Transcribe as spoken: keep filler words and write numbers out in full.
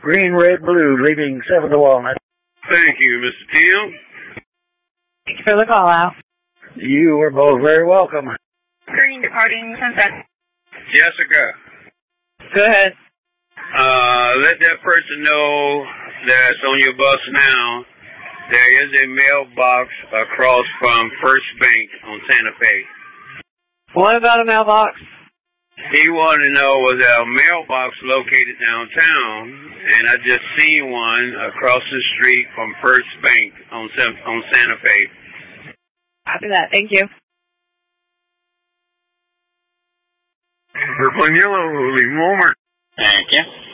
Green, red, blue, leaving seven to Walnut. Thank you, Mister Tim. Thanks for the call out. You are both very welcome. Green departing Sunset. Jessica. Go ahead. Uh, let that person know that's on your bus now. There is a mailbox across from First Bank on Santa Fe. What about a mailbox? He wanted to know was there a mailbox located downtown, and I just seen one across the street from First Bank on on Santa Fe. Copy that. Thank you. Purple and yellow, leave Walmart. Thank you.